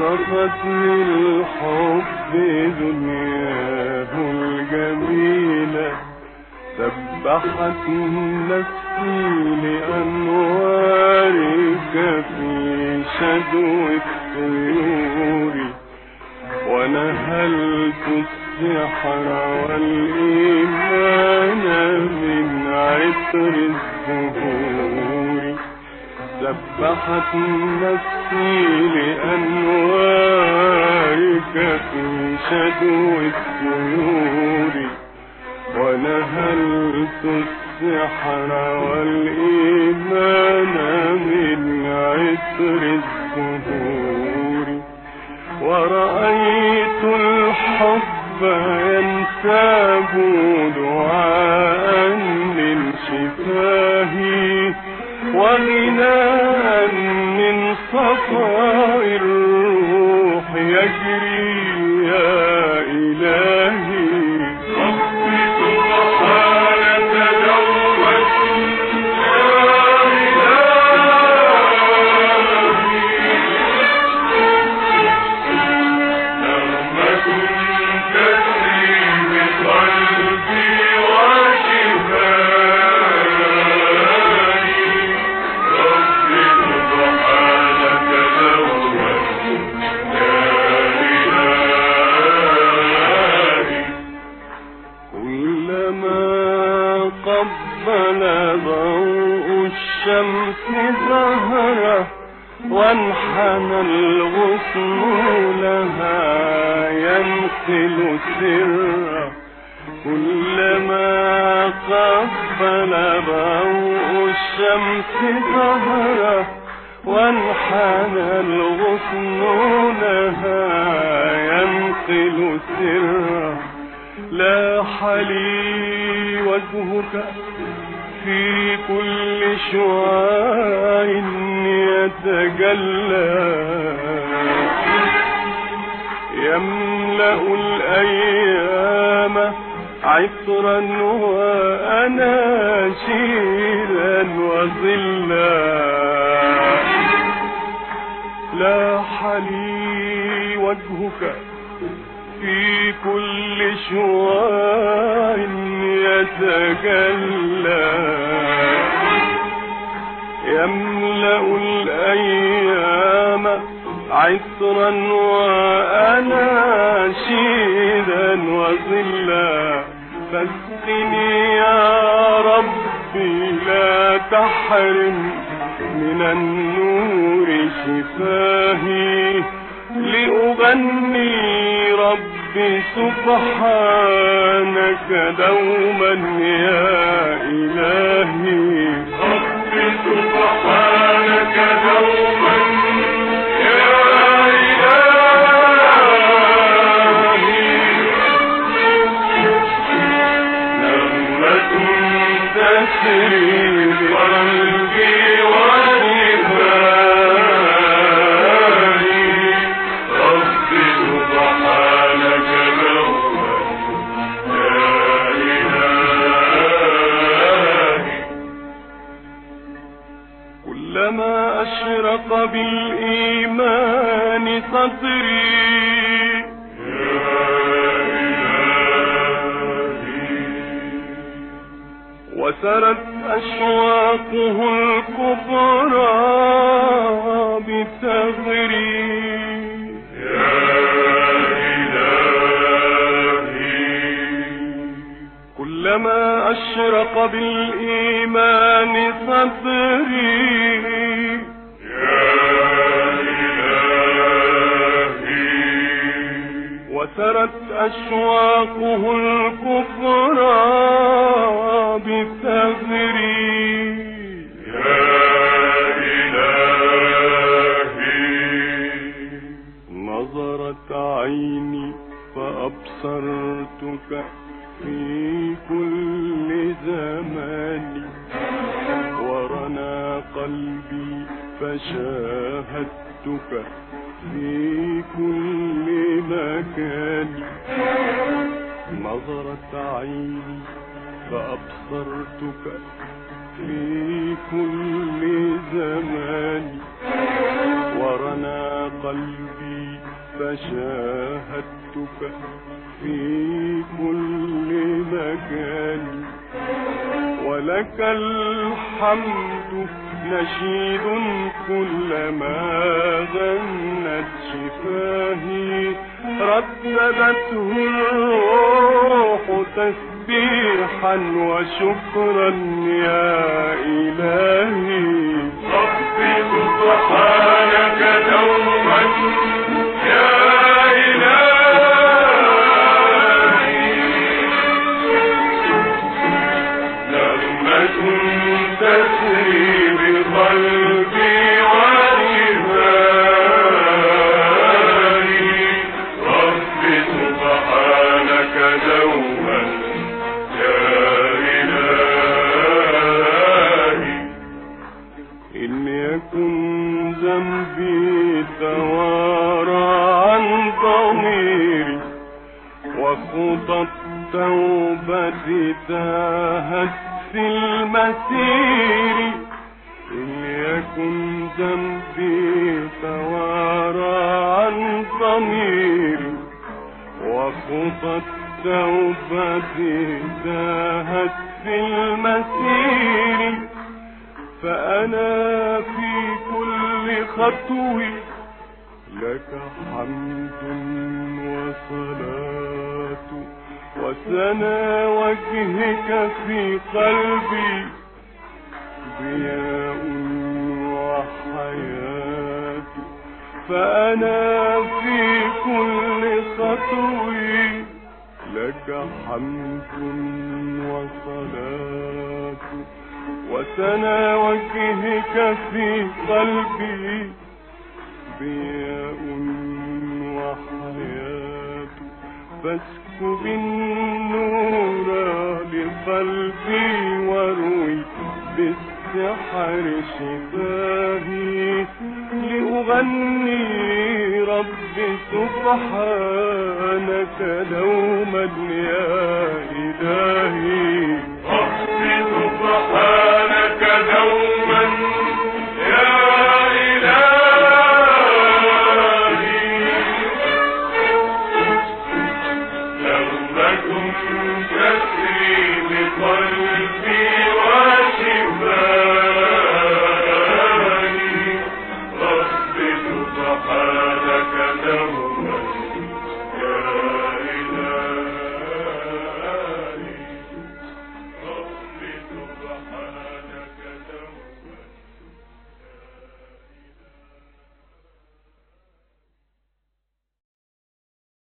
وصفتني الحب دنياه الجميلة، سبحت نفسي لأنوارك في شدو الطيور، ونهلت السحر والإيمان من عطر الزهور. سبحت نفسي لأنوارك في شدو الطيور، ونهلت السحر والإيمان من عطر الزهور. ورأيت الحب ينساب دعاء من شفاهي، وغناء من صفاء الروح يجري يا إلهي. الشمس زهرة وانحنى الغصن لها ينقل سرا، كلما قبل ضوء الشمس زهرة وانحنى الغصن لها ينقل سرا. لاح لي وجهك في كل شعاع يتجلى، يملأ الأيام عطرا وأناشيدا وظلا. لاح لي وجهك في كل شعاع يتجلى، يملأ الأيام عطرا وأناشيدا وظلا. فاسقني يا ربي لا تحرم من النور شفاهي، لأغني ربي سبحانك دوما يا إلهي. ربي سبحانك دوما يا إلهي. نغمة تسري بقلبي كلما أشرق بالإيمان صدري، يا إلهي، وسرت أشواقه الكبرى بثغري، يا إلهي. كلما أشرق بالإيمان صدري، وسرت أشواقه الكبرى بثغري، يا إلهي. نظرت عيني فأبصرتك في كل زمان، ورنا قلبي فشاهدتك في كل مكان. نظرت عيني فأبصرتك في كل زمان، ورنا قلبي فشاهدتك في كل مكان، ولك الحمد نشيد كلما غنت شفاهي، رددته الروح تسبيحا وشكرا يا إلهي. رب سبحانك دوما يا إلهي، نغمة تسري بقلبي وجهاني. رب سبحانك دوما يا إلهي. إن يكن ذنبي توارى عن ضميري، وخطى التوبة تاهت في المسير، إن يكن ذنبي توارى عن ضميري، وخطى التوبة تاهت في المسير، فأنا في كل خطو لك حمد وصلاة، وسنا وجهك في قلبي ضياء وحياة، فأنا في كل خطو لك حمد وصلاة، وسنا وجهك في قلبي ضياء وحياة، فاسكب النور لقلبي واروي بالسحر شفاهي، لأغني رب سبحانك دوما يا إلهي. رب سبحانك